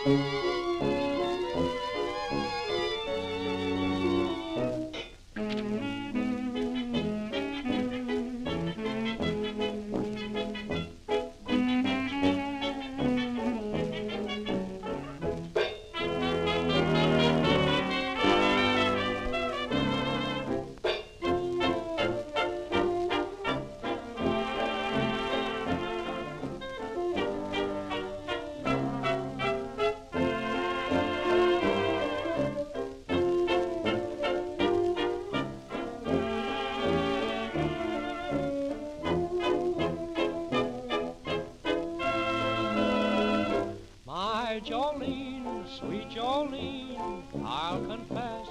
My Jolene, sweet Jolene, I'll confess,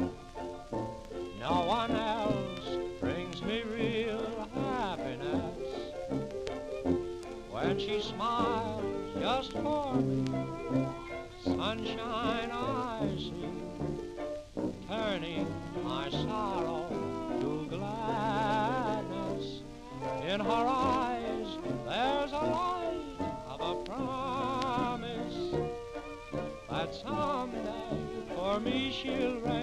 no one else brings me real happiness. When she smiles just for me, sunshine I see, turning my sorrow to gladness. In her eyes there's a light of a promise that someday for me she'll